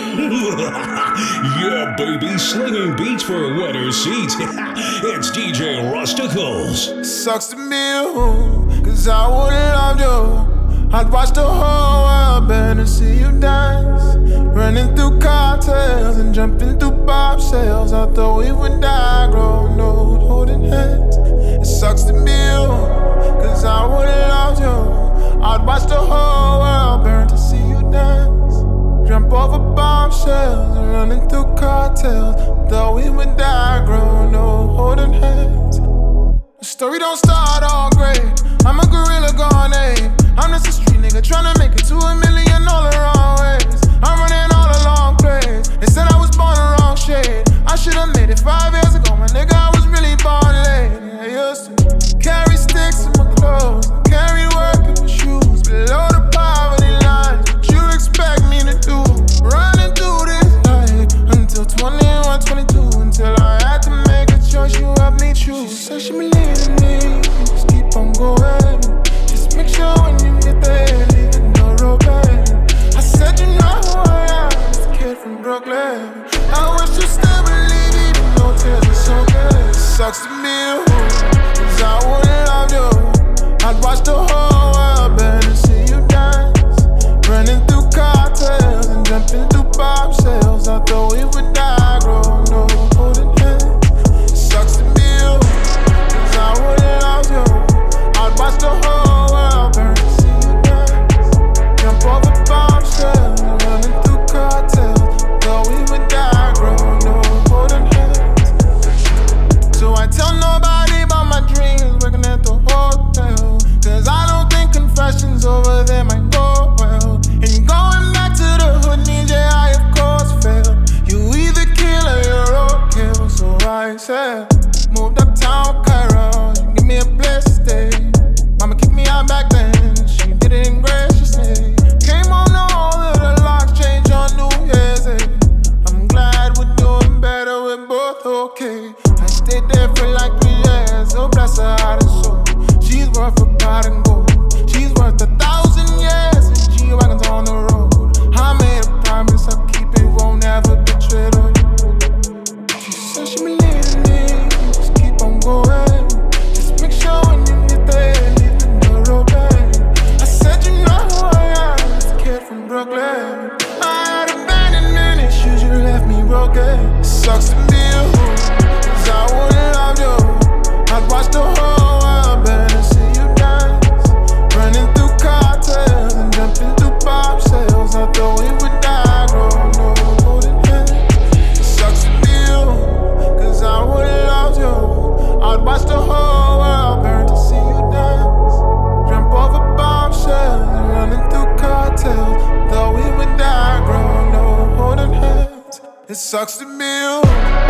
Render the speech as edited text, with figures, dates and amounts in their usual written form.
Yeah, baby, slinging beats for wetter seats. It's DJ Rusticals. Sucks to be you, cause I would've loved you. I'd watch the whole world burn and see you dance. Running through cocktails and jumping through bobshells. I thought we would die, growing old, holding hands. It sucks to be you, cause I would've loved you. I'd watch the whole world burn to see you dance. Jump over bombshells and running through cocktails. Thought we would die, growing old, holding hands. The story don't start all great. I'm a gorilla gone ape. I'm just a street nigga tryna make it to a million all the wrong ways. I'm running all the long plays. They said I was born the wrong shade. I should've made it 5 years ago, my nigga. I was really born late. I used to carry sticks in my clothes. I carried work in my shoes. Below the poverty line, what you expect me to do? Running through this life until 21, 22. Until I had to make a choice, you helped me choose. She said she believed in me, just keep on going. Just make sure when you get there, leaving no road back. I said you know who I am, this kid from Brooklyn. I wish you still believe even though tears are so good. It sucks to be you, cause I would've loved you. I'd watch the whole world burn and see you dance. Running through cocktails and jumping through bobshells. I thought we would die, growing old, holding hands. It sucks to be you, cause I would've loved you. I'd watch the whole world burn and see you dance. Jump over bombshells and running through cocktails. Thought we would die, growing old, holding hands. So I tell nobody about my dreams, working at the hotel. Cause I don't think confessions over there might go well. And going back to the hood means yeah, I of course fail. You either kill or you're okay. So I said, moved uptown Cairo, you give me a place to stay. Mama kicked me out back then, she did it graciously. Came home to all of the locks change on New Year's Day. I'm glad we're doing better, we're both okay. I stayed there for like 3 years, so bless her heart and soul. She's worth a pot and gold. She's worth 1,000 years and G-Wagons on the road. I made a promise I'll keep it, won't ever betray her. She said she believed in me, just keep on going. Just make sure when you get there, leaving the road back. I said you know who I am, this kid from Brooklyn. I had abandonment issues, you left me broken. It sucks to be you, cause I would've loved you. I'd watch the whole world burn and see you dance. Running through cocktails and jumping through bobshells. I thought we would die, growing old, holding hands. It sucks to be you, cause I would've loved you. I'd watch the whole world burn to see you dance. Jump over bombshells and running through cocktails. Thought we would die, growing old, holding hands. It sucks to be you.